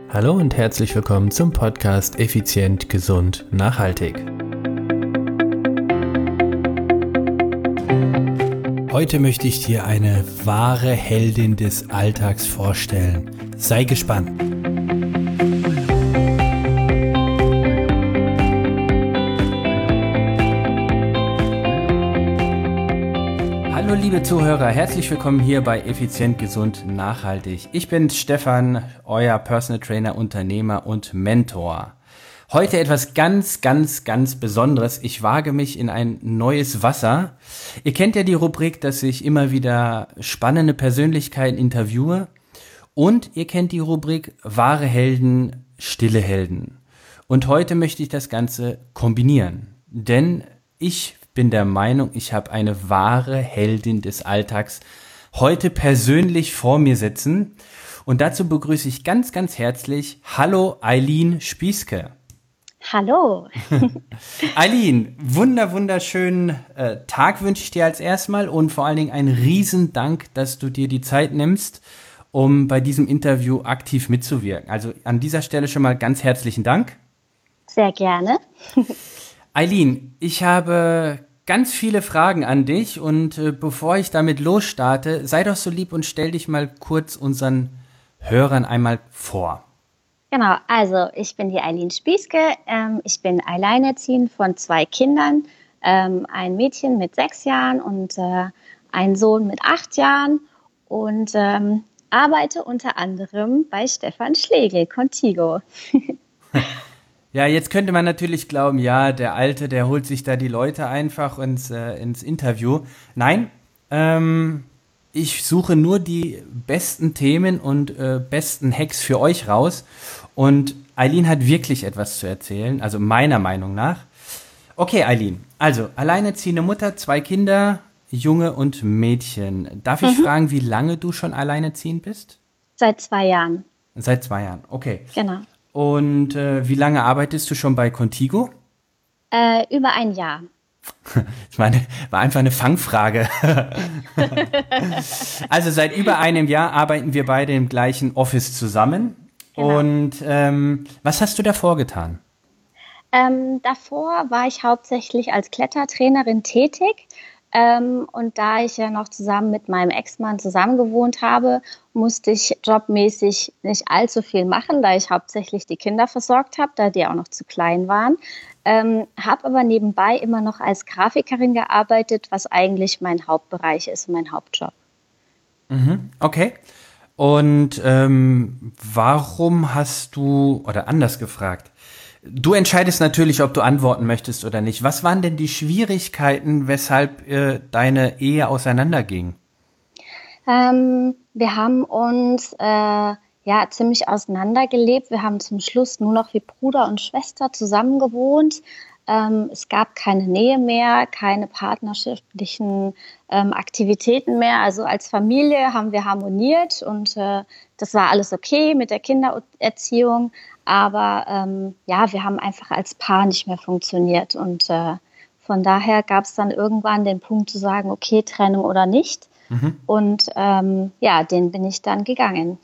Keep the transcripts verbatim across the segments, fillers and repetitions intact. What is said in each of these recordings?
Hallo und herzlich willkommen zum Podcast Effizient, Gesund, Nachhaltig. Heute möchte ich dir eine wahre Heldin des Alltags vorstellen. Sei gespannt. Hallo liebe Zuhörer, herzlich willkommen hier bei Effizient, Gesund, Nachhaltig. Ich bin Stefan, euer Personal Trainer, Unternehmer und Mentor. Heute etwas ganz, ganz, ganz Besonderes. Ich wage mich in ein neues Wasser. Ihr kennt ja die Rubrik, dass ich immer wieder spannende Persönlichkeiten interviewe. Und ihr kennt die Rubrik wahre Helden, stille Helden. Und heute möchte ich das Ganze kombinieren. Denn ich bin der Meinung, ich habe eine wahre Heldin des Alltags heute persönlich vor mir sitzen. Und dazu begrüße ich ganz, ganz herzlich, hallo Eileen Spieske. Hallo. Eileen, wunder, wunderschönen äh, Tag wünsche ich dir als erstmal und vor allen Dingen einen riesen Dank, dass du dir die Zeit nimmst, um bei diesem Interview aktiv mitzuwirken. Also an dieser Stelle schon mal ganz herzlichen Dank. Sehr gerne. Eileen, ich habe ganz viele Fragen an dich und äh, bevor ich damit losstarte, sei doch so lieb und stell dich mal kurz unseren Hörern einmal vor. Genau, also ich bin die Eileen Spieske, ähm, ich bin alleinerziehend von zwei Kindern, ähm, ein Mädchen mit sechs Jahren und äh, einen Sohn mit acht Jahren und ähm, arbeite unter anderem bei Stefan Schlegel, Contigo. Ja, jetzt könnte man natürlich glauben, ja, der Alte, der holt sich da die Leute einfach ins, äh, ins Interview. Nein, ähm, ich suche nur die besten Themen und äh, besten Hacks für euch raus. Und Eileen hat wirklich etwas zu erzählen, also meiner Meinung nach. Okay, Eileen, also alleinerziehende Mutter, zwei Kinder, Junge und Mädchen. Darf ich mhm. fragen, wie lange du schon alleinerziehend bist? Seit zwei Jahren. Seit zwei Jahren, okay. Genau. Und äh, wie lange arbeitest du schon bei Contigo? Äh, über ein Jahr. Ich meine, war einfach eine Fangfrage. Also seit über einem Jahr arbeiten wir beide im gleichen Office zusammen. Genau. Und ähm, was hast du davor getan? Ähm, davor war ich hauptsächlich als Klettertrainerin tätig. Ähm, und da ich ja noch zusammen mit meinem Ex-Mann zusammen gewohnt habe, musste ich jobmäßig nicht allzu viel machen, da ich hauptsächlich die Kinder versorgt habe, da die auch noch zu klein waren. Ähm, habe aber nebenbei immer noch als Grafikerin gearbeitet, was eigentlich mein Hauptbereich ist, mein Hauptjob. Mhm, okay. Und ähm, warum hast du, oder anders gefragt, du entscheidest natürlich, ob du antworten möchtest oder nicht. Was waren denn die Schwierigkeiten, weshalb äh, deine Ehe auseinanderging? Ähm, wir haben uns äh, ja ziemlich auseinandergelebt. Wir haben zum Schluss nur noch wie Bruder und Schwester zusammen gewohnt. Ähm, es gab keine Nähe mehr, keine partnerschaftlichen ähm, Aktivitäten mehr. Also als Familie haben wir harmoniert und äh, das war alles okay mit der Kindererziehung. Aber ähm, ja, wir haben einfach als Paar nicht mehr funktioniert. Und äh, von daher gab es dann irgendwann den Punkt zu sagen, okay, Trennung oder nicht. Mhm. Und ähm, ja, den bin ich dann gegangen.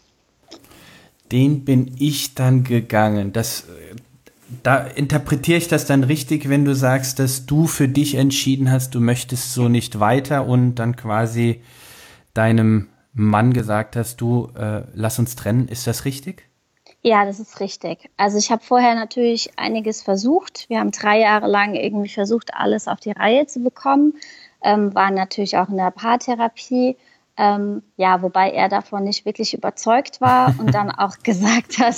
Den bin ich dann gegangen. Das, da interpretiere ich das dann richtig, wenn du sagst, dass du für dich entschieden hast, du möchtest so nicht weiter und dann quasi deinem Mann gesagt hast, du, äh, lass uns trennen. Ist das richtig? Ja, das ist richtig. Also ich habe vorher natürlich einiges versucht. Wir haben drei Jahre lang irgendwie versucht, alles auf die Reihe zu bekommen. Ähm, waren natürlich auch in der Paartherapie. Ähm, ja, wobei er davon nicht wirklich überzeugt war und dann auch gesagt hat,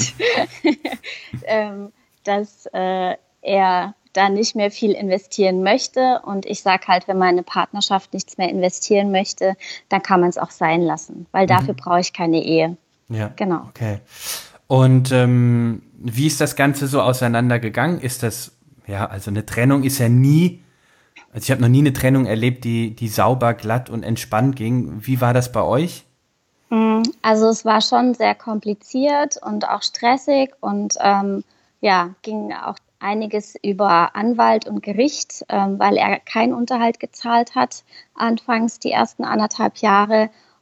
ähm, dass äh, er da nicht mehr viel investieren möchte. Und ich sage halt, wenn meine Partnerschaft nichts mehr investieren möchte, dann kann man es auch sein lassen, weil dafür mhm. brauche ich keine Ehe. Ja, genau. Okay. Und ähm, wie ist das Ganze so auseinandergegangen? Ist das, ja, also eine Trennung ist ja nie, also ich habe noch nie eine Trennung erlebt, die, die sauber, glatt und entspannt ging. Wie war das bei euch? Also es war schon sehr kompliziert und auch stressig und ähm, ja, ging auch einiges über Anwalt und Gericht, ähm, weil er keinen Unterhalt gezahlt hat, anfangs die ersten anderthalb Jahre.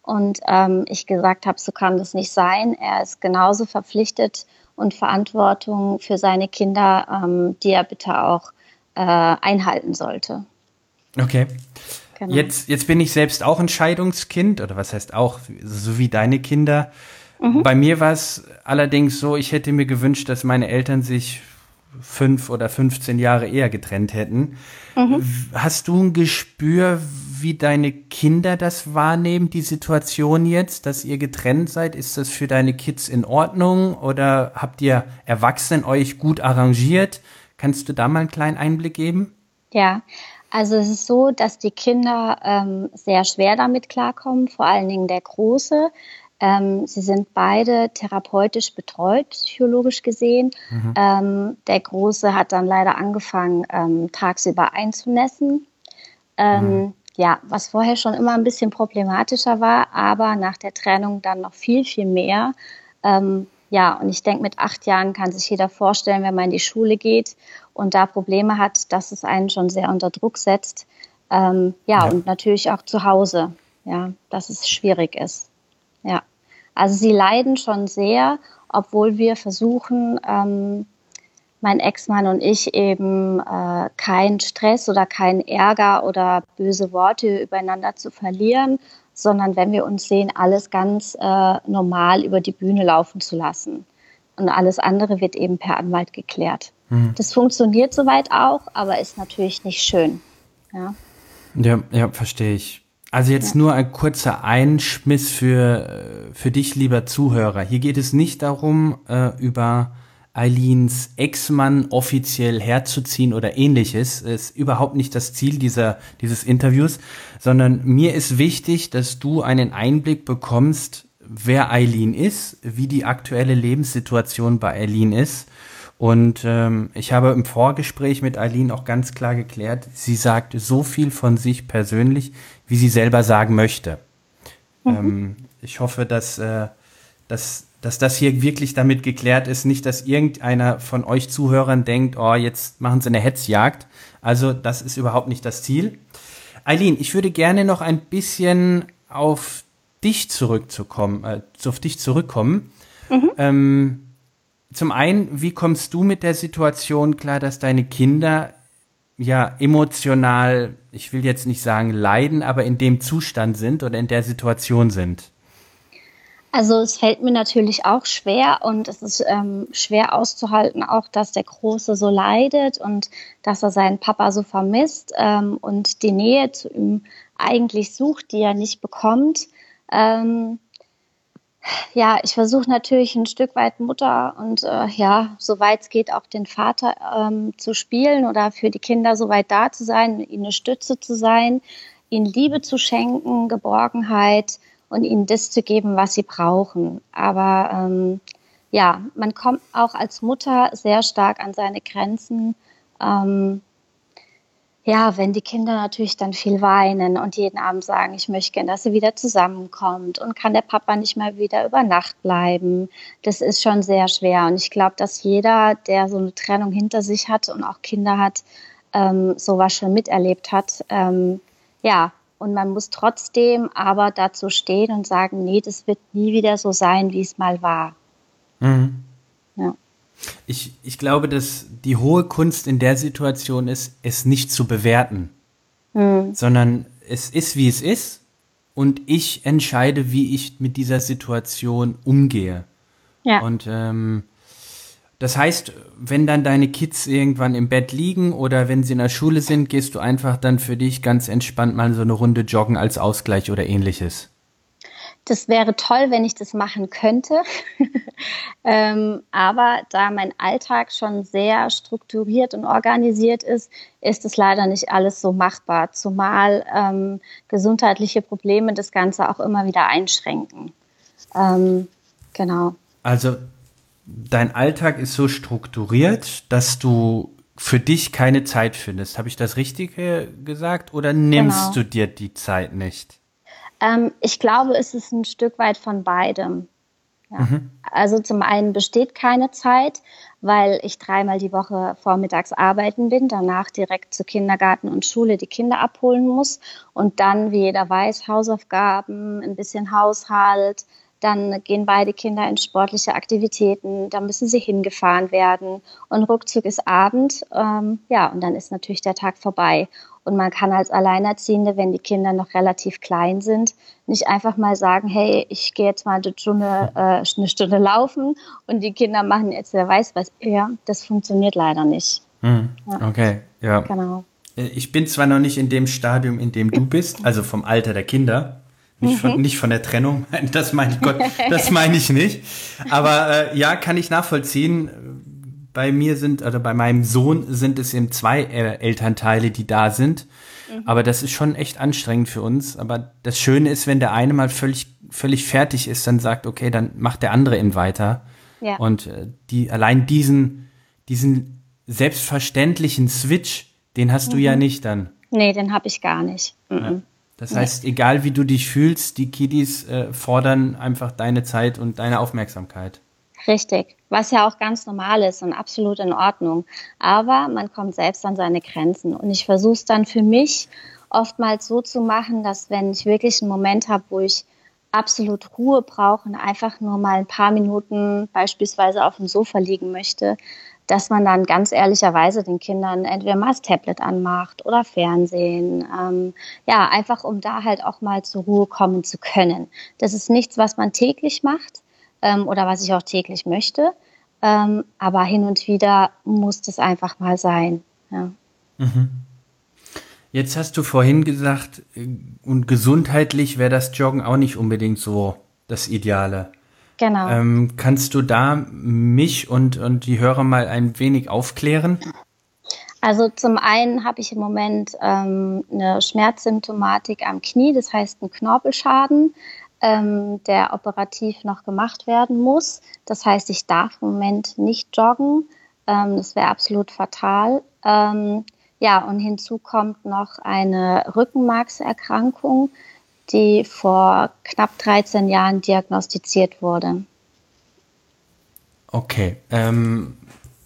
Und ähm, ich gesagt habe, so kann das nicht sein. Er ist genauso verpflichtet und Verantwortung für seine Kinder, ähm, die er bitte auch äh, einhalten sollte. Okay. Genau. Jetzt, jetzt bin ich selbst auch ein Scheidungskind, oder was heißt auch, so wie deine Kinder. Mhm. Bei mir war es allerdings so, ich hätte mir gewünscht, dass meine Eltern sich fünf oder fünfzehn Jahre eher getrennt hätten. Mhm. Hast du ein Gespür, wie deine Kinder das wahrnehmen, die Situation jetzt, dass ihr getrennt seid? Ist das für deine Kids in Ordnung oder habt ihr Erwachsenen euch gut arrangiert? Kannst du da mal einen kleinen Einblick geben? Ja, also es ist so, dass die Kinder ähm, sehr schwer damit klarkommen, vor allen Dingen der Große. Ähm, sie sind beide therapeutisch betreut, psychologisch gesehen. Mhm. Ähm, der Große hat dann leider angefangen, ähm, tagsüber einzunässen. Ähm, Mhm. ja, was vorher schon immer ein bisschen problematischer war, aber nach der Trennung dann noch viel, viel mehr. Ähm, ja, und ich denke, mit acht Jahren kann sich jeder vorstellen, wenn man in die Schule geht und da Probleme hat, dass es einen schon sehr unter Druck setzt. Ähm, ja, Ja. und natürlich auch zu Hause, ja, dass es schwierig ist. Ja, also sie leiden schon sehr, obwohl wir versuchen, ähm, mein Ex-Mann und ich eben äh, keinen Stress oder keinen Ärger oder böse Worte übereinander zu verlieren, sondern wenn wir uns sehen, alles ganz äh, normal über die Bühne laufen zu lassen. Und alles andere wird eben per Anwalt geklärt. Mhm. Das funktioniert soweit auch, aber ist natürlich nicht schön. Ja, Ja, ja, verstehe ich. Also jetzt ja. nur ein kurzer Einschmiss für, äh, für dich, lieber Zuhörer. Hier geht es nicht darum, äh, über Eileens Ex-Mann offiziell herzuziehen oder ähnliches. Ist überhaupt nicht das Ziel dieser, dieses Interviews, sondern mir ist wichtig, dass du einen Einblick bekommst, wer Eileen ist, wie die aktuelle Lebenssituation bei Eileen ist. Und ähm, ich habe im Vorgespräch mit Eileen auch ganz klar geklärt, sie sagt so viel von sich persönlich, wie sie selber sagen möchte. Mhm. Ähm, ich hoffe, dass, äh, dass, dass das hier wirklich damit geklärt ist, nicht, dass irgendeiner von euch Zuhörern denkt, oh, jetzt machen sie eine Hetzjagd. Also das ist überhaupt nicht das Ziel. Eileen, ich würde gerne noch ein bisschen auf dich zurückzukommen, äh, auf dich zurückkommen. Mhm. Ähm, Zum einen, wie kommst du mit der Situation klar, dass deine Kinder ja emotional, ich will jetzt nicht sagen leiden, aber in dem Zustand sind oder in der Situation sind? Also es fällt mir natürlich auch schwer und es ist ähm, schwer auszuhalten, auch dass der Große so leidet und dass er seinen Papa so vermisst ähm, und die Nähe zu ihm eigentlich sucht, die er nicht bekommt. Ähm, ja, ich versuche natürlich ein Stück weit Mutter und äh, ja, soweit es geht, auch den Vater ähm, zu spielen oder für die Kinder soweit da zu sein, ihnen eine Stütze zu sein, ihnen Liebe zu schenken, Geborgenheit und ihnen das zu geben, was sie brauchen. Aber ähm, ja, man kommt auch als Mutter sehr stark an seine Grenzen. Ähm, ja, wenn die Kinder natürlich dann viel weinen und jeden Abend sagen, ich möchte gerne, dass sie wieder zusammenkommt und kann der Papa nicht mal wieder über Nacht bleiben. Das ist schon sehr schwer. Und ich glaube, dass jeder, der so eine Trennung hinter sich hat und auch Kinder hat, ähm, sowas schon miterlebt hat. Ähm, ja, und man muss trotzdem aber dazu stehen und sagen, nee, das wird nie wieder so sein, wie es mal war. Mhm. Ja. Ich, ich glaube, dass die hohe Kunst in der Situation ist, es nicht zu bewerten, Hm. sondern es ist, wie es ist und ich entscheide, wie ich mit dieser Situation umgehe. Ja. Und ähm, das heißt, wenn dann deine Kids irgendwann im Bett liegen oder wenn sie in der Schule sind, gehst du einfach dann für dich ganz entspannt mal so eine Runde joggen als Ausgleich oder ähnliches. Das wäre toll, wenn ich das machen könnte. ähm, aber da mein Alltag schon sehr strukturiert und organisiert ist, ist es leider nicht alles so machbar. Zumal ähm, gesundheitliche Probleme das Ganze auch immer wieder einschränken. Ähm, genau. Also dein Alltag ist so strukturiert, dass du für dich keine Zeit findest. Habe ich das richtig äh, gesagt oder nimmst Genau. du dir die Zeit nicht? Ähm, ich glaube, es ist ein Stück weit von beidem. Ja. Mhm. Also zum einen besteht keine Zeit, weil ich dreimal die Woche vormittags arbeiten bin, danach direkt zu Kindergarten und Schule die Kinder abholen muss und dann, wie jeder weiß, Hausaufgaben, ein bisschen Haushalt, dann gehen beide Kinder in sportliche Aktivitäten, dann müssen sie hingefahren werden und ruckzuck ist Abend, ähm, ja, und dann ist natürlich der Tag vorbei. Und man kann als Alleinerziehende, wenn die Kinder noch relativ klein sind, nicht einfach mal sagen, hey, ich gehe jetzt mal eine Stunde, äh, eine Stunde laufen und die Kinder machen jetzt, wer weiß was. Ja, das funktioniert leider nicht. Hm, ja. Okay, ja. Genau. Ich bin zwar noch nicht in dem Stadium, in dem du bist, also vom Alter der Kinder, nicht von, mhm. nicht von der Trennung, das meine ich Gott, das meine ich nicht. Aber äh, ja, kann ich nachvollziehen. Bei mir sind, oder bei meinem Sohn sind es eben zwei äh, Elternteile, die da sind. Mhm. Aber das ist schon echt anstrengend für uns. Aber das Schöne ist, wenn der eine mal völlig, völlig fertig ist, dann sagt, okay, dann macht der andere eben weiter. Ja. Und äh, die, allein diesen, diesen selbstverständlichen Switch, den hast mhm. du ja nicht dann. Nee, den habe ich gar nicht. Mhm. Ja. Das nee. heißt, egal wie du dich fühlst, die Kiddies äh, fordern einfach deine Zeit und deine Aufmerksamkeit. Richtig, was ja auch ganz normal ist und absolut in Ordnung. Aber man kommt selbst an seine Grenzen. Und ich versuche es dann für mich oftmals so zu machen, dass wenn ich wirklich einen Moment habe, wo ich absolut Ruhe brauche und einfach nur mal ein paar Minuten beispielsweise auf dem Sofa liegen möchte, dass man dann ganz ehrlicherweise den Kindern entweder mal das Tablet anmacht oder Fernsehen. Ähm, ja, einfach um da halt auch mal zur Ruhe kommen zu können. Das ist nichts, was man täglich macht. Oder was ich auch täglich möchte. Ähm, aber hin und wieder muss das einfach mal sein. Ja. Mhm. Jetzt hast du vorhin gesagt, und gesundheitlich wäre das Joggen auch nicht unbedingt so das Ideale. Genau. Ähm, kannst du da mich und, und die Hörer mal ein wenig aufklären? Also zum einen habe ich im Moment ähm, eine Schmerzsymptomatik am Knie, das heißt einen Knorpelschaden, Ähm, der operativ noch gemacht werden muss. Das heißt, ich darf im Moment nicht joggen. Ähm, das wäre absolut fatal. Ähm, ja, und hinzu kommt noch eine Rückenmarkserkrankung, die vor knapp dreizehn Jahren diagnostiziert wurde. Okay. Ähm,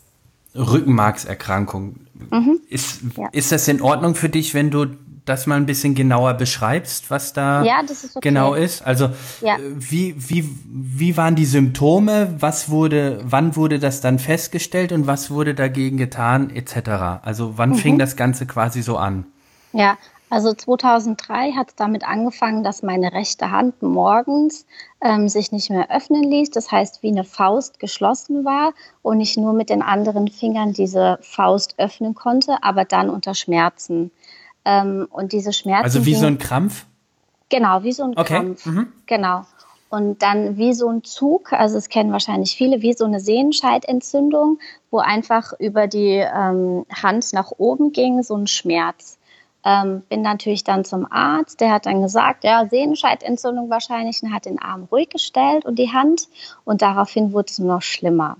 Rückenmarkserkrankung. Mhm. Ist, ja. ist das in Ordnung für dich, wenn du das mal ein bisschen genauer beschreibst, was da ja, das ist okay. genau ist? Also ja. wie, wie, wie waren die Symptome? Was wurde, wann wurde das dann festgestellt und was wurde dagegen getan, et cetera? Also wann mhm. fing das Ganze quasi so an? Ja, also zweitausenddrei hat es damit angefangen, dass meine rechte Hand morgens ähm, sich nicht mehr öffnen ließ. Das heißt, wie eine Faust geschlossen war und ich nur mit den anderen Fingern diese Faust öffnen konnte, aber dann unter Schmerzen. Ähm, und diese Schmerzen. Also wie so ein Krampf? Genau, wie so ein okay. Krampf. Mhm. Genau. Und dann wie so ein Zug, also es kennen wahrscheinlich viele, wie so eine Sehenscheidentzündung, wo einfach über die ähm, Hand nach oben ging, so ein Schmerz. Ähm, bin natürlich dann zum Arzt, der hat dann gesagt, ja, Sehenscheidentzündung wahrscheinlich, und hat den Arm ruhig gestellt und die Hand und daraufhin wurde es nur noch schlimmer.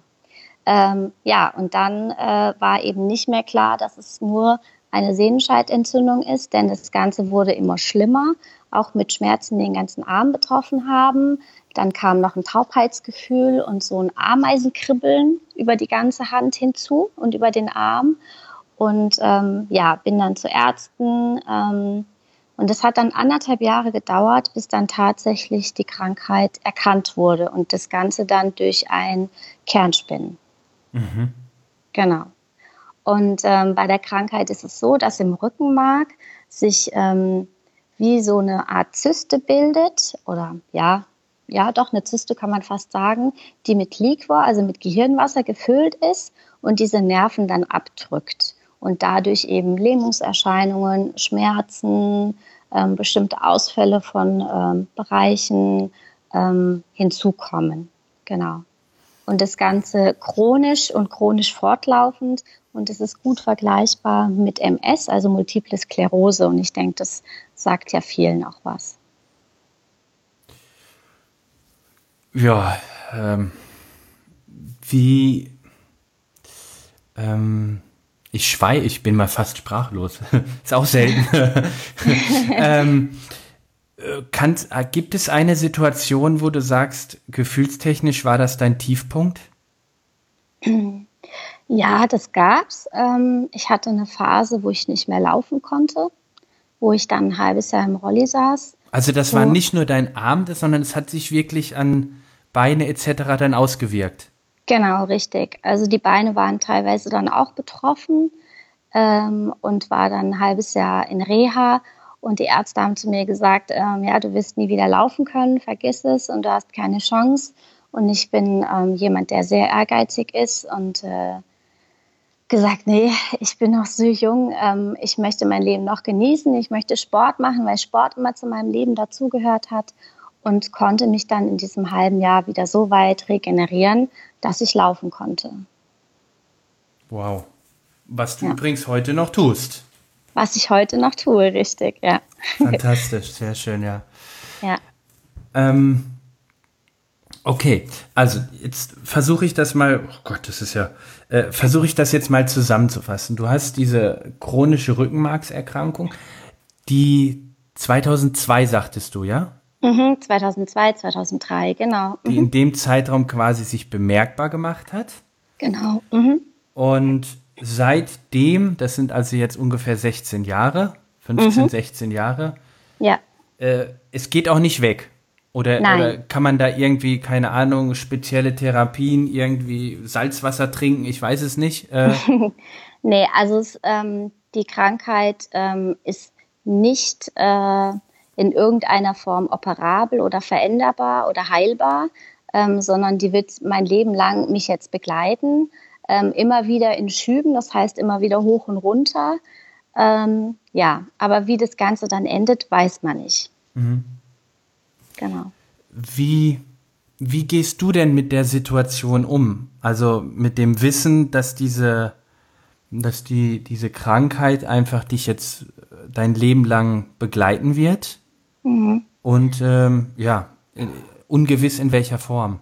Ähm, ja, und dann äh, war eben nicht mehr klar, dass es nur eine Sehenscheidentzündung ist, denn das Ganze wurde immer schlimmer, auch mit Schmerzen, die den ganzen Arm betroffen haben. Dann kam noch ein Taubheitsgefühl und so ein Ameisenkribbeln über die ganze Hand hinzu und über den Arm. Und ähm, ja, bin dann zu Ärzten. Ähm, und es hat dann anderthalb Jahre gedauert, bis dann tatsächlich die Krankheit erkannt wurde. Und das Ganze dann durch ein Kernspinnen. Mhm. Genau. Und ähm, bei der Krankheit ist es so, dass im Rückenmark sich ähm, wie so eine Art Zyste bildet. Oder ja, ja, doch, eine Zyste kann man fast sagen, die mit Liquor, also mit Gehirnwasser gefüllt ist und diese Nerven dann abdrückt. Und dadurch eben Lähmungserscheinungen, Schmerzen, ähm, bestimmte Ausfälle von ähm, Bereichen ähm, hinzukommen. Genau. Und das Ganze chronisch und chronisch fortlaufend. Und es ist gut vergleichbar mit M S, also Multiple Sklerose. Und ich denke, das sagt ja vielen auch was. Ja, ähm, wie... Ähm Ich schweige, ich bin mal fast sprachlos. Ist auch selten. ähm, Kannst, äh, gibt es eine Situation, wo du sagst, gefühlstechnisch war das dein Tiefpunkt? Ja, das gab's. Ähm, ich hatte eine Phase, wo ich nicht mehr laufen konnte, wo ich dann ein halbes Jahr im Rolli saß. Also das war Wo nicht nur dein Arm, das- sondern es hat sich wirklich an Beine et cetera dann ausgewirkt. Genau, richtig. Also die Beine waren teilweise dann auch betroffen, ähm, und war dann ein halbes Jahr in Reha. Und die Ärzte haben zu mir gesagt, ähm, ja, du wirst nie wieder laufen können, vergiss es und du hast keine Chance. Und ich bin ähm, jemand, der sehr ehrgeizig ist und äh, gesagt, nee, ich bin noch so jung, ähm, ich möchte mein Leben noch genießen, ich möchte Sport machen, weil Sport immer zu meinem Leben dazugehört hat und konnte mich dann in diesem halben Jahr wieder so weit regenerieren, dass ich laufen konnte. Wow. Was du Ja. übrigens heute noch tust. Was ich heute noch tue, richtig, ja. Fantastisch, sehr schön, ja. Ja. Ähm, okay, also jetzt versuche ich das mal, oh Gott, das ist ja, äh, versuche ich das jetzt mal zusammenzufassen. Du hast diese chronische Rückenmarkserkrankung, die zweitausendzwei sagtest du, ja? Mhm, zweitausendzwei, zweitausenddrei, genau. Die Mhm, in dem Zeitraum quasi sich bemerkbar gemacht hat. genau. Mhm, Und seitdem, das sind also jetzt ungefähr sechzehn Jahre, fünfzehn, mhm, sechzehn Jahre, ja, äh, es geht auch nicht weg. Oder, oder nein. kann man da irgendwie, keine Ahnung, spezielle Therapien, irgendwie Salzwasser trinken, ich weiß es nicht. Äh, Nee, also es, ähm, die Krankheit ähm, ist nicht äh, in irgendeiner Form operabel oder veränderbar oder heilbar, ähm, sondern die wird mein Leben lang mich jetzt begleiten. Ähm, immer wieder in Schüben, das heißt immer wieder hoch und runter. Ähm, ja, aber wie das Ganze dann endet, weiß man nicht. Genau. wie, wie gehst du denn mit der Situation um? Also mit dem Wissen, dass diese, dass die, diese Krankheit einfach dich jetzt äh, dein Leben lang begleiten wird Mhm. und ähm, ja, äh, ungewiss in welcher Form.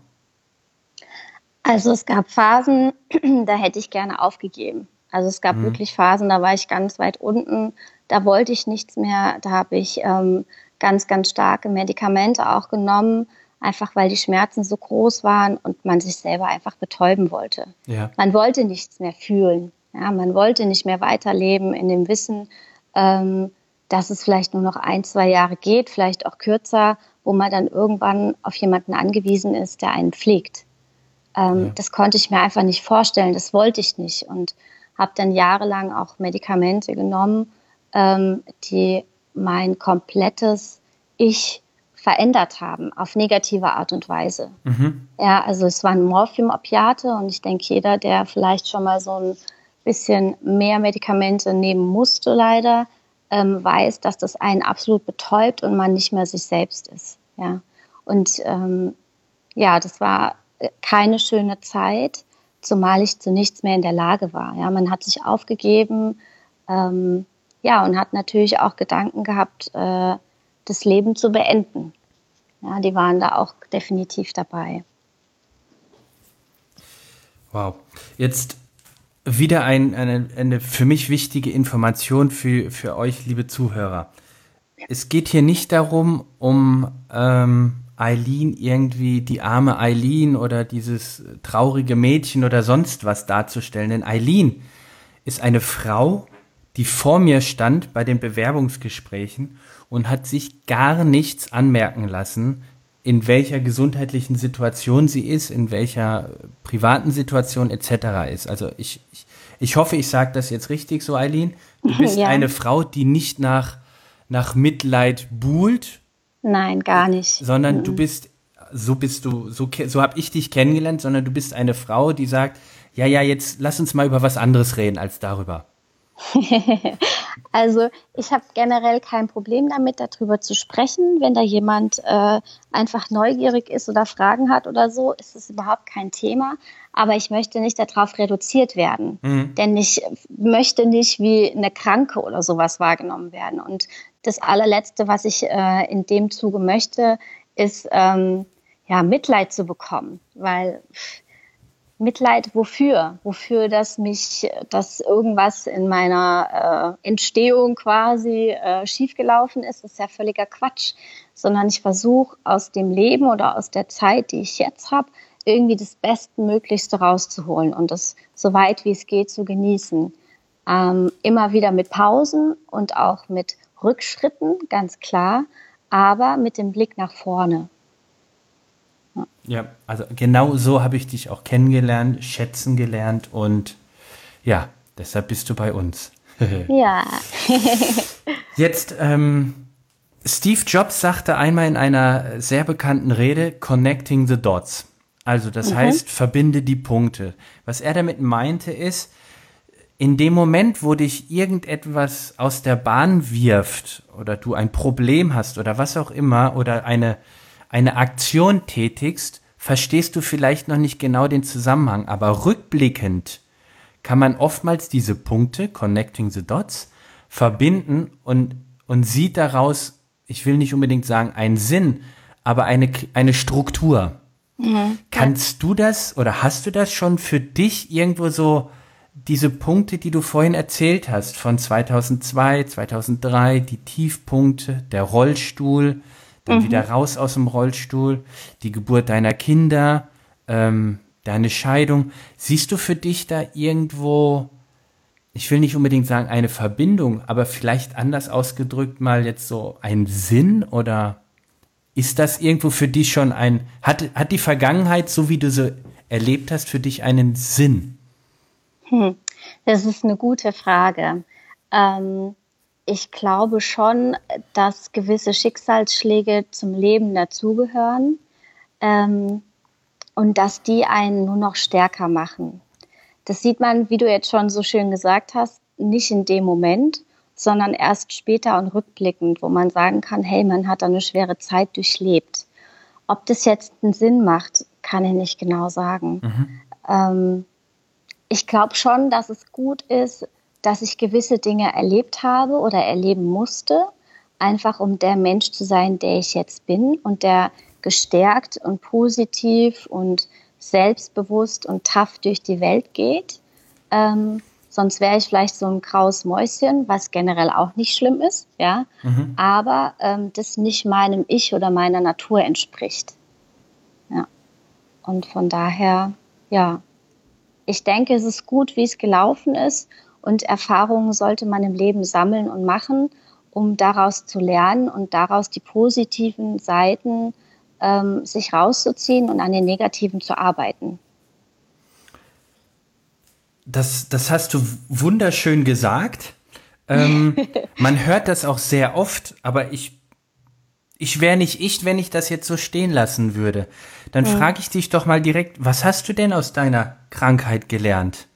Also es gab Phasen, da hätte ich gerne aufgegeben. Also es gab Mhm. wirklich Phasen, da war ich ganz weit unten, da wollte ich nichts mehr, da habe ich ähm, ganz, ganz starke Medikamente auch genommen, einfach weil die Schmerzen so groß waren und man sich selber einfach betäuben wollte. Ja. Man wollte nichts mehr fühlen, ja, man wollte nicht mehr weiterleben in dem Wissen, ähm, dass es vielleicht nur noch ein, zwei Jahre geht, vielleicht auch kürzer, wo man dann irgendwann auf jemanden angewiesen ist, der einen pflegt. Ähm, Ja. das konnte ich mir einfach nicht vorstellen, das wollte ich nicht und habe dann jahrelang auch Medikamente genommen, ähm, die mein komplettes Ich verändert haben, auf negative Art und Weise. Mhm. Ja, also es waren Morphium-Opiate und ich denke, jeder, der vielleicht schon mal so ein bisschen mehr Medikamente nehmen musste, leider, ähm, weiß, dass das einen absolut betäubt und man nicht mehr sich selbst ist. Ja, und ähm, ja, das war äh, keine schöne Zeit, zumal ich zu nichts mehr in der Lage war. Ja, man hat sich aufgegeben, ähm, ja, und hat natürlich auch Gedanken gehabt, äh, das Leben zu beenden. Ja, die waren da auch definitiv dabei. Wow. Jetzt wieder ein, eine, eine für mich wichtige Information für, für euch, liebe Zuhörer. Es geht hier nicht darum, um ähm, Eileen irgendwie, die arme Eileen oder dieses traurige Mädchen oder sonst was darzustellen. Denn Eileen ist eine Frau, die vor mir stand bei den Bewerbungsgesprächen und hat sich gar nichts anmerken lassen, in welcher gesundheitlichen Situation sie ist, in welcher privaten Situation et cetera ist. Also ich, ich, ich hoffe, ich sage das jetzt richtig so, Eileen. Du bist Ja, eine Frau, die nicht nach, nach Mitleid buhlt, nein, gar nicht. sondern du Mhm. bist, so bist du, so, ke- so habe ich dich kennengelernt, sondern du bist eine Frau, die sagt, ja, ja, jetzt lass uns mal über was anderes reden als darüber. Also ich habe generell kein Problem damit, darüber zu sprechen. Wenn da jemand äh, einfach neugierig ist oder Fragen hat oder so, ist es überhaupt kein Thema. Aber ich möchte nicht darauf reduziert werden. Mhm. Denn ich möchte nicht wie eine Kranke oder sowas wahrgenommen werden. Und das allerletzte, was ich äh, in dem Zuge möchte, ist ähm, ja, Mitleid zu bekommen. Weil Mitleid wofür? Wofür, dass mich, dass irgendwas in meiner äh, Entstehung quasi äh, schiefgelaufen ist, ist ja völliger Quatsch. Sondern ich versuche aus dem Leben oder aus der Zeit, die ich jetzt habe, irgendwie das Bestmöglichste rauszuholen und das so weit wie es geht zu genießen. Ähm, immer wieder mit Pausen und auch mit Rückschritten, ganz klar, aber mit dem Blick nach vorne. Ja, ja, also genau so habe ich dich auch kennengelernt, schätzen gelernt und ja, deshalb bist du bei uns. Ja. Jetzt, ähm, Steve Jobs sagte einmal in einer sehr bekannten Rede, Connecting the Dots. Also das Mhm. heißt, verbinde die Punkte. Was er damit meinte ist, in dem Moment, wo dich irgendetwas aus der Bahn wirft oder du ein Problem hast oder was auch immer oder eine, eine Aktion tätigst, verstehst du vielleicht noch nicht genau den Zusammenhang, aber rückblickend kann man oftmals diese Punkte, Connecting the Dots, verbinden und, und sieht daraus, ich will nicht unbedingt sagen einen Sinn, aber eine, eine Struktur. Mhm. Kannst du das oder hast du das schon für dich irgendwo so, diese Punkte, die du vorhin erzählt hast, von zweitausendzwei, zweitausenddrei, die Tiefpunkte, der Rollstuhl, dann Mhm. wieder raus aus dem Rollstuhl, die Geburt deiner Kinder, ähm, deine Scheidung. Siehst du für dich da irgendwo, ich will nicht unbedingt sagen eine Verbindung, aber vielleicht anders ausgedrückt mal jetzt so einen Sinn oder ist das irgendwo für dich schon ein, hat, hat die Vergangenheit, so wie du sie erlebt hast, für dich einen Sinn? Hm. Das ist eine gute Frage. Ähm, ich glaube schon, dass gewisse Schicksalsschläge zum Leben dazugehören, ähm, und dass die einen nur noch stärker machen. Das sieht man, wie du jetzt schon so schön gesagt hast, nicht in dem Moment, sondern erst später und rückblickend, wo man sagen kann, hey, man hat da eine schwere Zeit durchlebt. Ob das jetzt einen Sinn macht, kann ich nicht genau sagen. Mhm. Ähm, ich glaube schon, dass es gut ist, dass ich gewisse Dinge erlebt habe oder erleben musste, einfach um der Mensch zu sein, der ich jetzt bin und der gestärkt und positiv und selbstbewusst und tough durch die Welt geht. Ähm, sonst wäre ich vielleicht so ein graues Mäuschen, was generell auch nicht schlimm ist, ja, Mhm. aber ähm, das nicht meinem Ich oder meiner Natur entspricht. Ja. Und von daher, ja, ich denke, es ist gut, wie es gelaufen ist und Erfahrungen sollte man im Leben sammeln und machen, um daraus zu lernen und daraus die positiven Seiten ähm, sich rauszuziehen und an den negativen zu arbeiten. Das, das hast du wunderschön gesagt. Ähm, man hört das auch sehr oft, aber ich, ich wäre nicht ich, wenn ich das jetzt so stehen lassen würde. Dann Hm. frage ich dich doch mal direkt, was hast du denn aus deiner Krankheit gelernt?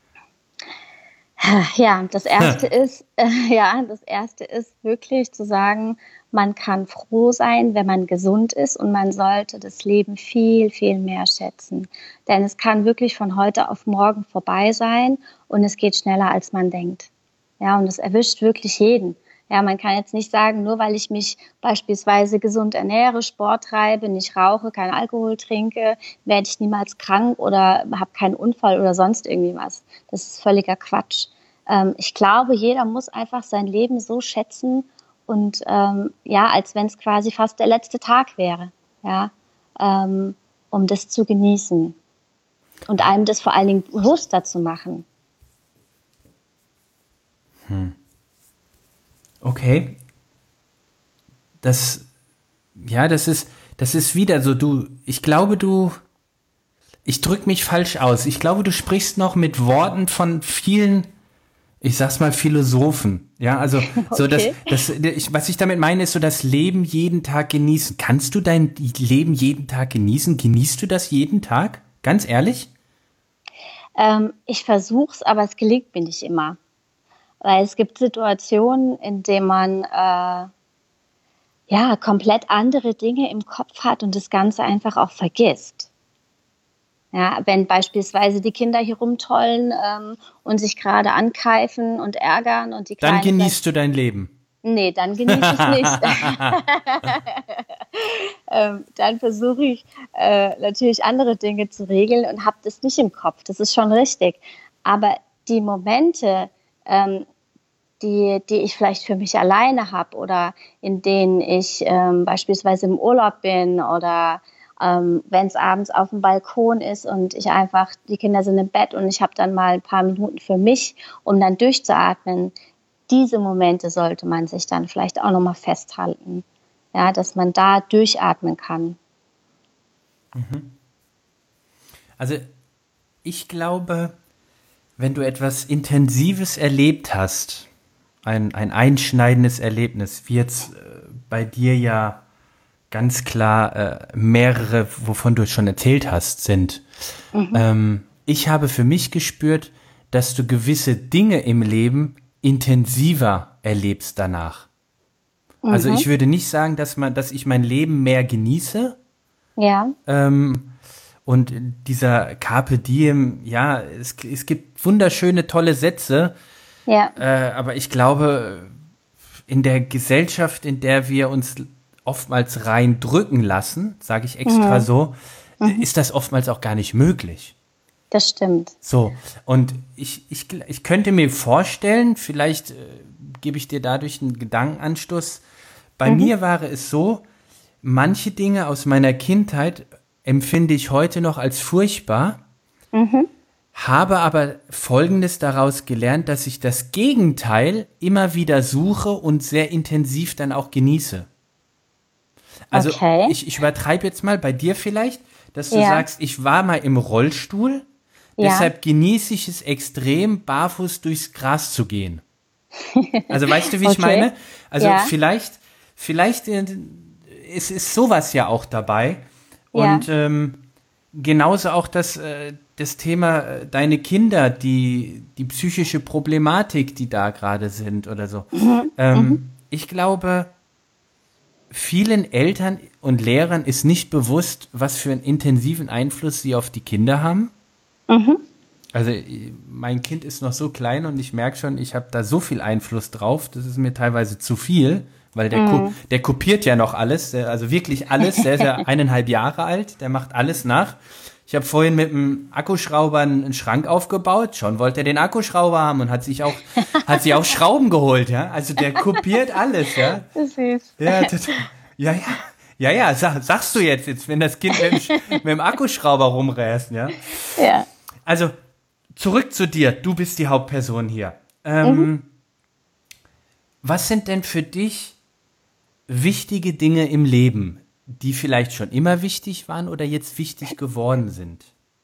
Ja, das erste ist, äh, ja, das erste ist wirklich zu sagen, man kann froh sein, wenn man gesund ist und man sollte das Leben viel, viel mehr schätzen. Denn es kann wirklich von heute auf morgen vorbei sein und es geht schneller, als man denkt. Ja, und es erwischt wirklich jeden. Ja, man kann jetzt nicht sagen, nur weil ich mich beispielsweise gesund ernähre, Sport treibe, nicht rauche, keinen Alkohol trinke, werde ich niemals krank oder habe keinen Unfall oder sonst irgendwie was. Das ist völliger Quatsch. Ähm, ich glaube, jeder muss einfach sein Leben so schätzen und ähm, ja, als wenn es quasi fast der letzte Tag wäre, ja, ähm, um das zu genießen und einem das vor allen Dingen bewusster zu machen. Okay, das, ja, das ist, das ist wieder so, du, ich glaube, du, ich drück mich falsch aus. Ich glaube, du sprichst noch mit Worten von vielen, ich sag's mal, Philosophen. Ja, also so das, Okay. das, ich, was ich damit meine, ist so das Leben jeden Tag genießen. Kannst du dein Leben jeden Tag genießen? Genießt du das jeden Tag? Ganz ehrlich? Ähm, ich versuche es, aber es gelingt mir nicht immer. Weil es gibt Situationen, in denen man äh, ja komplett andere Dinge im Kopf hat und das Ganze einfach auch vergisst. Ja, wenn beispielsweise die Kinder hier rumtollen ähm, und sich gerade ankeifen und ärgern und die Dann Kleine vielleicht. genießt du dein Leben. nee, dann genieße ich nicht. ähm, dann versuche ich äh, natürlich andere Dinge zu regeln und habe das nicht im Kopf. Das ist schon richtig. Aber die Momente, ähm, die, die ich vielleicht für mich alleine habe oder in denen ich ähm, beispielsweise im Urlaub bin oder ähm, wenn es abends auf dem Balkon ist und ich einfach, die Kinder sind im Bett und ich habe dann mal ein paar Minuten für mich, um dann durchzuatmen. Diese Momente sollte man sich dann vielleicht auch nochmal festhalten, ja, dass man da durchatmen kann. Also ich glaube, wenn du etwas Intensives erlebt hast, ein, ein einschneidendes Erlebnis, wie jetzt äh, bei dir ja ganz klar äh, mehrere, wovon du schon erzählt hast, sind. Mhm. Ähm, ich habe für mich gespürt, dass du gewisse Dinge im Leben intensiver erlebst danach. Mhm. Also ich würde nicht sagen, dass man, dass ich mein Leben mehr genieße. Ja. Ähm, und dieser Carpe Diem, ja, es, es gibt wunderschöne, tolle Sätze. Ja. Äh, aber ich glaube, in der Gesellschaft, in der wir uns oftmals reindrücken lassen, sage ich extra mhm. so, mhm. ist das oftmals auch gar nicht möglich. Das stimmt. So, und ich, ich, ich könnte mir vorstellen, vielleicht äh, gebe ich dir dadurch einen Gedankenanstoß. Bei mhm. mir war es so, manche Dinge aus meiner Kindheit empfinde ich heute noch als furchtbar, mhm. habe aber Folgendes daraus gelernt, dass ich das Gegenteil immer wieder suche und sehr intensiv dann auch genieße. Also okay. ich, ich übertreibe jetzt mal bei dir vielleicht, dass du ja. sagst, ich war mal im Rollstuhl, ja. deshalb genieße ich es extrem, barfuß durchs Gras zu gehen. Also weißt du, wie okay. ich meine? Also ja. vielleicht, vielleicht ist, ist sowas ja auch dabei. Und ja. ähm, genauso auch das, äh, das Thema äh, deine Kinder, die, die psychische Problematik, die da gerade sind oder so. Mhm. Ähm, mhm. Ich glaube, vielen Eltern und Lehrern ist nicht bewusst, was für einen intensiven Einfluss sie auf die Kinder haben. Mhm. Also mein Kind ist noch so klein und ich merke schon, ich habe da so viel Einfluss drauf, das ist mir teilweise zu viel, weil der, mhm. ko- der kopiert ja noch alles, der, also wirklich alles, der ist ja eineinhalb Jahre alt, der macht alles nach. Ich habe vorhin mit dem Akkuschrauber einen Schrank aufgebaut, schon wollte er den Akkuschrauber haben und hat sich auch, hat sich auch Schrauben geholt, ja. Also der kopiert alles, ja. Das ist süß. Ja, das, ja, ja, ja, ja, sag, sagst du jetzt, jetzt, wenn das Kind mit dem, mit dem Akkuschrauber rumräst, ja. Ja. Also zurück zu dir, du bist die Hauptperson hier. Ähm, mhm. Was sind denn für dich wichtige Dinge im Leben, die vielleicht schon immer wichtig waren oder jetzt wichtig geworden sind?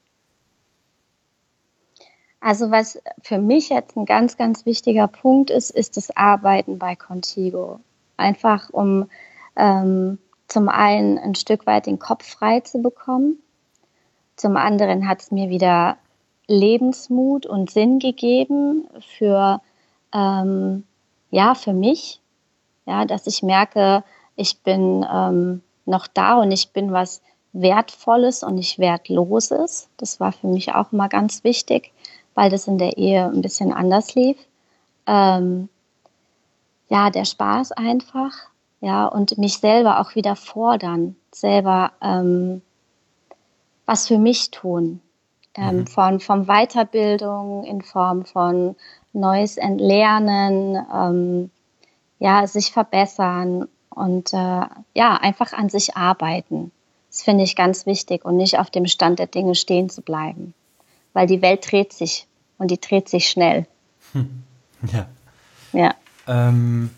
Also was für mich jetzt ein ganz, ganz wichtiger Punkt ist, ist das Arbeiten bei Contigo. Einfach um ähm, zum einen ein Stück weit den Kopf frei zu bekommen. Zum anderen hat es mir wieder Lebensmut und Sinn gegeben für, ähm, ja, für mich. Ja, dass ich merke, ich bin ähm, noch da und ich bin was Wertvolles und nicht Wertloses. Das war für mich auch immer ganz wichtig, weil das in der Ehe ein bisschen anders lief. Ähm, ja, der Spaß einfach, ja, und mich selber auch wieder fordern, selber ähm, was für mich tun. Ähm, mhm. von, von Weiterbildung in Form von neues Entlernen, ähm, ja, sich verbessern und äh, ja, einfach an sich arbeiten. Das finde ich ganz wichtig und nicht auf dem Stand der Dinge stehen zu bleiben. Weil die Welt dreht sich und die dreht sich schnell. Hm. Ja. Ja. Ähm,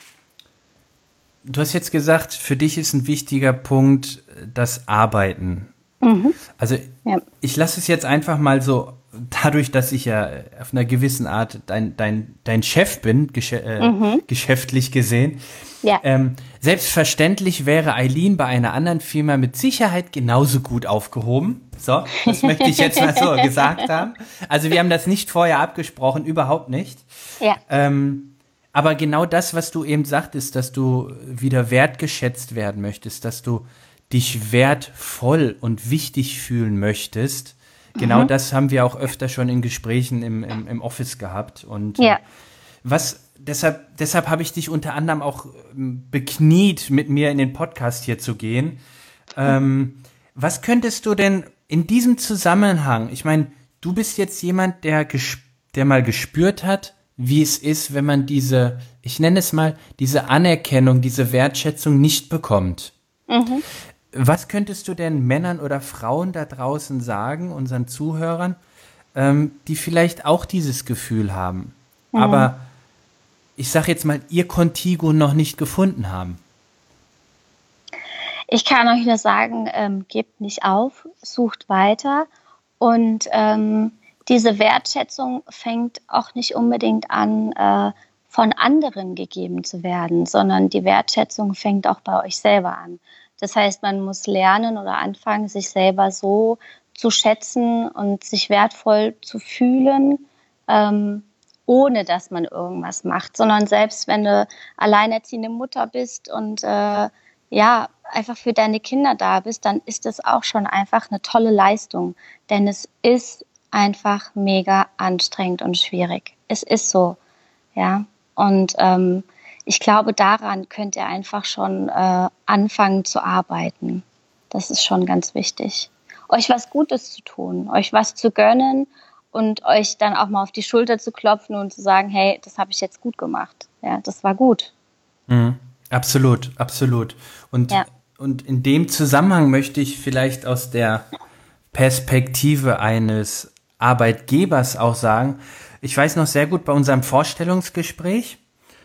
du hast jetzt gesagt, für dich ist ein wichtiger Punkt das Arbeiten. Mhm. Also ja. ich lasse es jetzt einfach mal so, dadurch, dass ich ja auf einer gewissen Art dein, dein, dein Chef bin, gesch- äh, mhm. geschäftlich gesehen. Ja. Ähm, selbstverständlich wäre Eileen bei einer anderen Firma mit Sicherheit genauso gut aufgehoben. So, das möchte ich jetzt mal so gesagt haben. Also wir haben das nicht vorher abgesprochen, überhaupt nicht. Ja. Ähm, aber genau das, was du eben sagtest, dass du wieder wertgeschätzt werden möchtest, dass du dich wertvoll und wichtig fühlen möchtest, genau mhm. das haben wir auch öfter schon in Gesprächen im, im, im Office gehabt. Und ja. Was, deshalb, deshalb habe ich dich unter anderem auch ähm, bekniet, mit mir in den Podcast hier zu gehen. Ähm, was könntest du denn in diesem Zusammenhang, ich meine, du bist jetzt jemand, der, gesp- der mal gespürt hat, wie es ist, wenn man diese, ich nenne es mal, diese Anerkennung, diese Wertschätzung nicht bekommt. Mhm. Was könntest du denn Männern oder Frauen da draußen sagen, unseren Zuhörern, ähm, die vielleicht auch dieses Gefühl haben, Mhm. aber ich sag jetzt mal, ihr Contigo noch nicht gefunden haben? Ich kann euch nur sagen, ähm, gebt nicht auf, sucht weiter und ähm, diese Wertschätzung fängt auch nicht unbedingt an, äh, von anderen gegeben zu werden, sondern die Wertschätzung fängt auch bei euch selber an. Das heißt, man muss lernen oder anfangen, sich selber so zu schätzen und sich wertvoll zu fühlen, ähm, ohne dass man irgendwas macht, sondern selbst wenn du alleinerziehende Mutter bist und äh, ja, einfach für deine Kinder da bist, dann ist das auch schon einfach eine tolle Leistung. Denn es ist einfach mega anstrengend und schwierig. Es ist so, ja. Und ähm, ich glaube, daran könnt ihr einfach schon äh, anfangen zu arbeiten. Das ist schon ganz wichtig. Euch was Gutes zu tun, euch was zu gönnen und euch dann auch mal auf die Schulter zu klopfen und zu sagen, hey, das habe ich jetzt gut gemacht. Ja, das war gut. Mhm. Absolut, absolut. Und, Ja. und in dem Zusammenhang möchte ich vielleicht aus der Perspektive eines Arbeitgebers auch sagen, ich weiß noch sehr gut, bei unserem Vorstellungsgespräch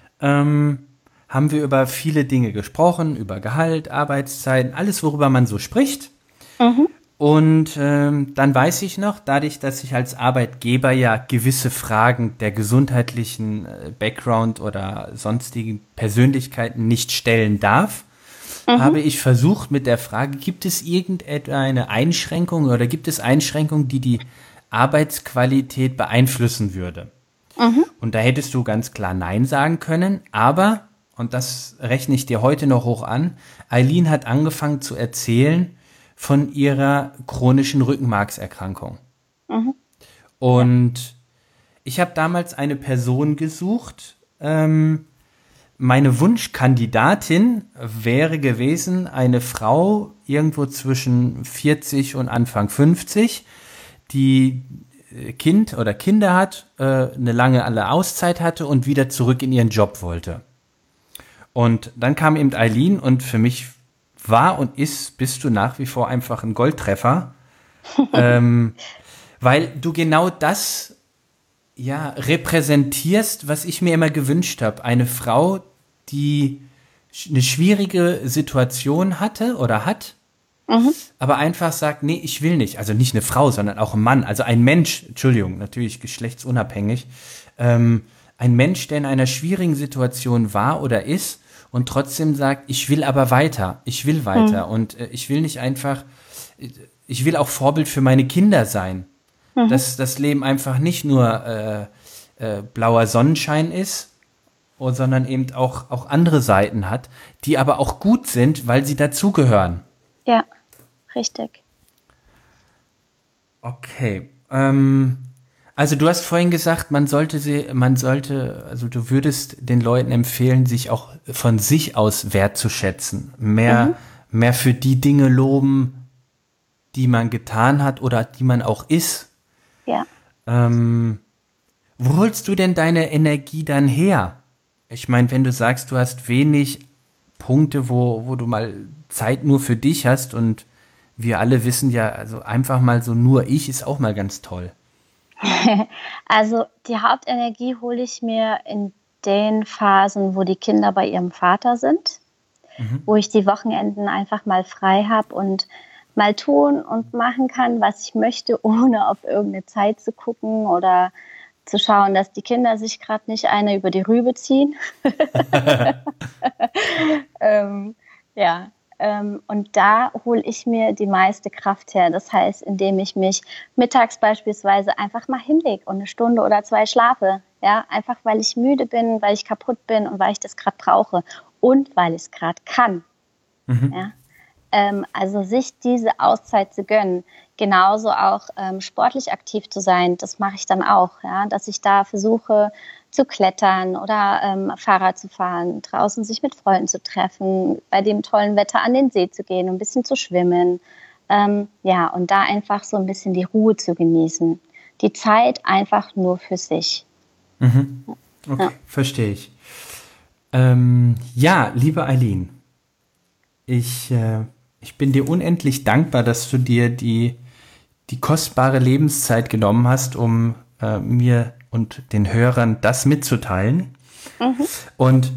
ähm, haben wir über viele Dinge gesprochen, über Gehalt, Arbeitszeiten, alles, worüber man so spricht. Mhm. Und ähm, dann weiß ich noch, dadurch, dass ich als Arbeitgeber ja gewisse Fragen der gesundheitlichen äh, Background oder sonstigen Persönlichkeiten nicht stellen darf, Mhm. habe ich versucht mit der Frage, gibt es irgendeine Einschränkung oder gibt es Einschränkungen, die die Arbeitsqualität beeinflussen würde? Mhm. Und da hättest du ganz klar Nein sagen können, aber, und das rechne ich dir heute noch hoch an, Eileen hat angefangen zu erzählen von ihrer chronischen Rückenmarkserkrankung. Mhm. Ja. Und ich habe damals eine Person gesucht. Ähm, meine Wunschkandidatin wäre gewesen eine Frau irgendwo zwischen vierzig und Anfang fünfzig, die äh, Kind oder Kinder hat, äh, eine lange alle Auszeit hatte und wieder zurück in ihren Job wollte. Und dann kam eben Eileen und für mich war und ist, bist du nach wie vor einfach ein Goldtreffer, ähm, weil du genau das ja repräsentierst, was ich mir immer gewünscht habe. Eine Frau, die eine schwierige Situation hatte oder hat, Mhm. aber einfach sagt, nee, ich will nicht. Also nicht eine Frau, sondern auch ein Mann, also ein Mensch, Entschuldigung, natürlich geschlechtsunabhängig, ähm, ein Mensch, der in einer schwierigen Situation war oder ist und trotzdem sagt, ich will aber weiter, ich will Mhm. weiter und äh, ich will nicht einfach, ich will auch Vorbild für meine Kinder sein, Mhm. dass das Leben einfach nicht nur äh, äh, blauer Sonnenschein ist, oh, sondern eben auch, auch andere Seiten hat, die aber auch gut sind, weil sie dazugehören. Ja, richtig. Okay. Ähm, also du hast vorhin gesagt, man sollte sie, man sollte, also du würdest den Leuten empfehlen, sich auch von sich aus wertzuschätzen. Mhm. Mehr, mehr für die Dinge loben, die man getan hat oder die man auch ist. Ja. Ähm, wo holst du denn deine Energie dann her? Ich meine, wenn du sagst, du hast wenig Punkte, wo, wo du mal Zeit nur für dich hast und wir alle wissen ja, also einfach mal so nur ich ist auch mal ganz toll. Also die Hauptenergie hole ich mir in den Phasen, wo die Kinder bei ihrem Vater sind, Mhm. wo ich die Wochenenden einfach mal frei habe und mal tun und machen kann, was ich möchte, ohne auf irgendeine Zeit zu gucken oder zu schauen, dass die Kinder sich gerade nicht eine über die Rübe ziehen. ähm, ja, ähm, und da hole ich mir die meiste Kraft her. Das heißt, indem ich mich mittags beispielsweise einfach mal hinlege und eine Stunde oder zwei schlafe. Ja, einfach weil ich müde bin, weil ich kaputt bin und weil ich das gerade brauche und weil ich es gerade kann. Mhm. Ja. Ähm, also sich diese Auszeit zu gönnen, genauso auch ähm, sportlich aktiv zu sein, das mache ich dann auch, ja, dass ich da versuche, zu klettern oder ähm, Fahrrad zu fahren, draußen sich mit Freunden zu treffen, bei dem tollen Wetter an den See zu gehen, ein bisschen zu schwimmen. Ähm, ja, und da einfach so ein bisschen die Ruhe zu genießen. Die Zeit einfach nur für sich. Mhm. Okay, ja. Verstehe ich. Ähm, ja, liebe Aylin, ich, äh, ich bin dir unendlich dankbar, dass du dir die, die kostbare Lebenszeit genommen hast, um äh, mir und den Hörern das mitzuteilen. Mhm. Und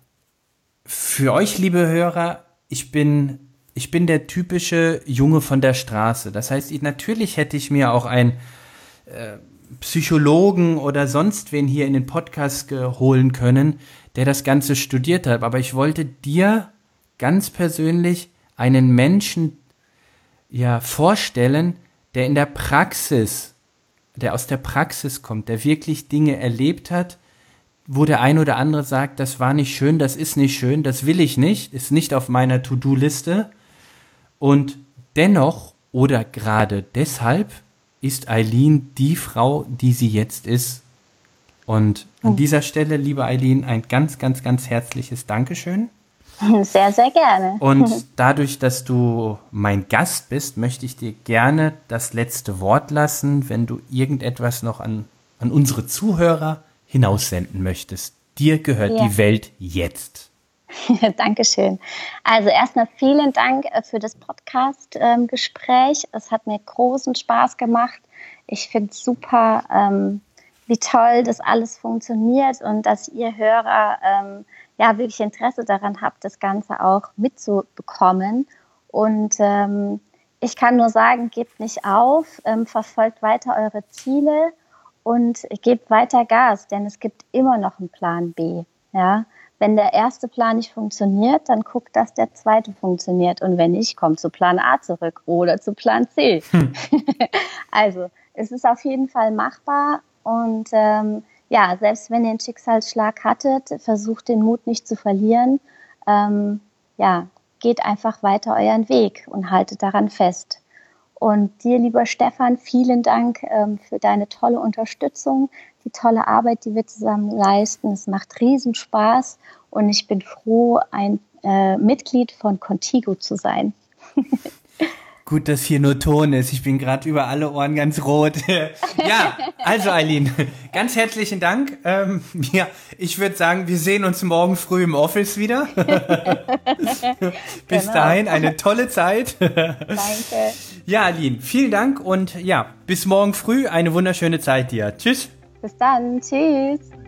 für euch, liebe Hörer, ich bin, ich bin der typische Junge von der Straße. Das heißt, ich, natürlich hätte ich mir auch einen äh, Psychologen oder sonst wen hier in den Podcast holen können, der das Ganze studiert hat. Aber ich wollte dir ganz persönlich einen Menschen ja vorstellen, der in der Praxis, der aus der Praxis kommt, der wirklich Dinge erlebt hat, wo der ein oder andere sagt, das war nicht schön, das ist nicht schön, das will ich nicht, ist nicht auf meiner To-Do-Liste. Und dennoch oder gerade deshalb ist Aylin die Frau, die sie jetzt ist. Und an dieser Stelle, liebe Aylin, ein ganz, ganz, ganz herzliches Dankeschön. Sehr, sehr gerne. Und dadurch, dass du mein Gast bist, möchte ich dir gerne das letzte Wort lassen, wenn du irgendetwas noch an, an unsere Zuhörer hinaussenden möchtest. Dir gehört ja. die Welt jetzt. Dankeschön. Also erstmal vielen Dank für das Podcast-Gespräch. Es hat mir großen Spaß gemacht. Ich finde es super, ähm, wie toll das alles funktioniert und dass ihr Hörer ähm, ja wirklich Interesse daran habt, das Ganze auch mitzubekommen. Und ähm, ich kann nur sagen, gebt nicht auf, ähm, verfolgt weiter eure Ziele und gebt weiter Gas, denn es gibt immer noch einen Plan B. Ja? Wenn der erste Plan nicht funktioniert, dann guckt, dass der zweite funktioniert. Und wenn nicht, kommt zu Plan A zurück oder zu Plan C. Hm. Also es ist auf jeden Fall machbar. Und ähm, ja, selbst wenn ihr einen Schicksalsschlag hattet, versucht den Mut nicht zu verlieren. Ähm, ja, geht einfach weiter euren Weg und haltet daran fest. Und dir, lieber Stefan, vielen Dank ähm, für deine tolle Unterstützung, die tolle Arbeit, die wir zusammen leisten. Es macht riesen Spaß und ich bin froh, ein äh, Mitglied von Contigo zu sein. Gut, dass hier nur Ton ist. Ich bin gerade über alle Ohren ganz rot. Ja, also Aylin, ganz herzlichen Dank. Ähm, ja, ich würde sagen, wir sehen uns morgen früh im Office wieder. Bis genau. dahin, eine tolle Zeit. Danke. Ja, Aylin, vielen Dank und ja, bis morgen früh. Eine wunderschöne Zeit dir. Tschüss. Bis dann. Tschüss.